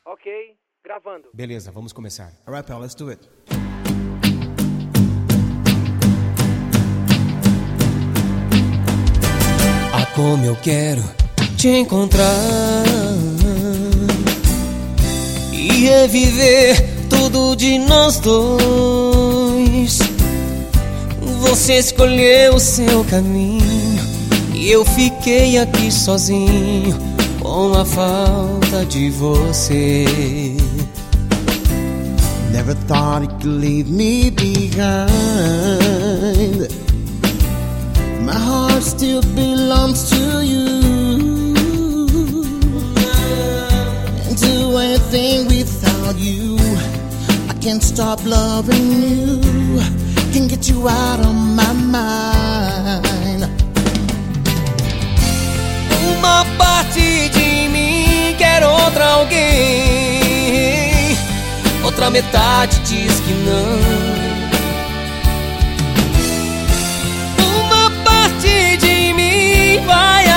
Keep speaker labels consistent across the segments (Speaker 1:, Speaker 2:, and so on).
Speaker 1: Ok, gravando.
Speaker 2: Beleza, vamos começar.
Speaker 3: Alright, pal, let's do it.
Speaker 4: Ah, como eu quero te encontrar e reviver tudo de nós dois. Você escolheu o seu caminho e eu fiquei aqui sozinho com a falta de você.
Speaker 3: Never thought it could leave me behind. My heart still belongs to you. Can't do anything without you. I can't stop loving you. Can't get you out of my mind.
Speaker 4: Uma parte de mim quer outra alguém, outra metade diz que não. Uma parte de mim vai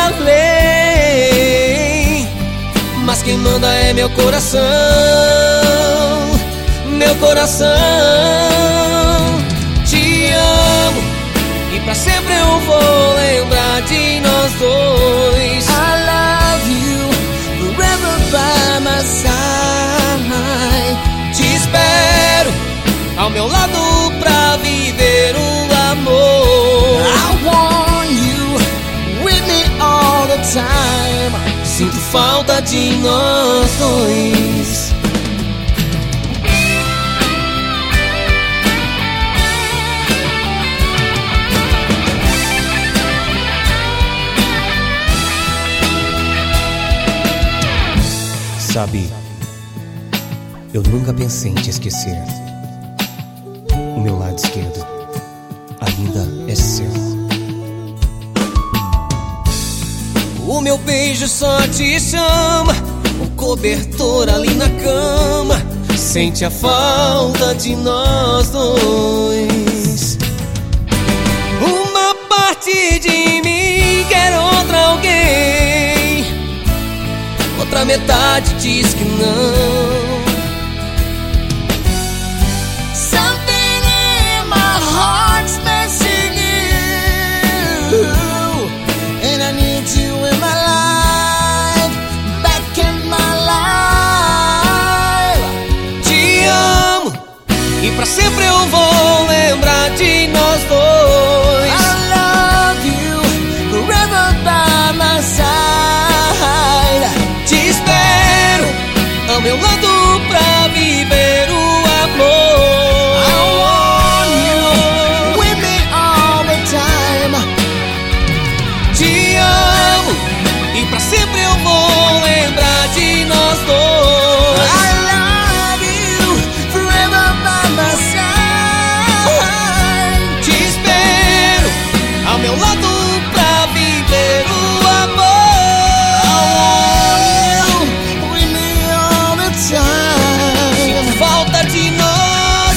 Speaker 4: além, mas quem manda é meu coração, meu coração. Te amo e pra sempre eu vou lembrar de nós dois.
Speaker 3: I love you forever by my side.
Speaker 4: Te espero ao meu lado pra viver o amor.
Speaker 3: I want you with me all the time.
Speaker 4: Sinto falta de nós dois.
Speaker 2: Sabe, eu nunca pensei em te esquecer. O meu lado esquerdo ainda é seu.
Speaker 4: O meu beijo só te chama, o cobertor ali na cama sente a falta de nós dois. Uma parte de mim quer outra alguém, outra metade diz que não.
Speaker 3: Something in my heart's missing you, and I need you in my life, back in my life.
Speaker 4: Te amo e pra sempre eu vou lembrar de nós dois.
Speaker 3: I love you forever by my side.
Speaker 4: Te espero ao meu lado pra viver o amor.
Speaker 3: I want you with me all the time.
Speaker 4: Te amo e pra sempre eu vou lembrar de nós dois.
Speaker 3: I love you forever by my side.
Speaker 4: Te espero ao meu lado pra viver o amor.
Speaker 3: I want you with me all the time.
Speaker 4: Sinto falta de nós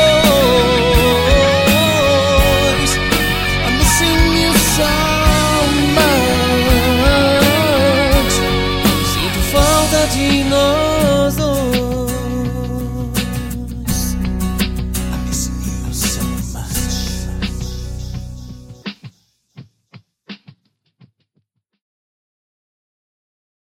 Speaker 4: dois.
Speaker 3: I'm missing you so much.
Speaker 4: Sinto falta de nós.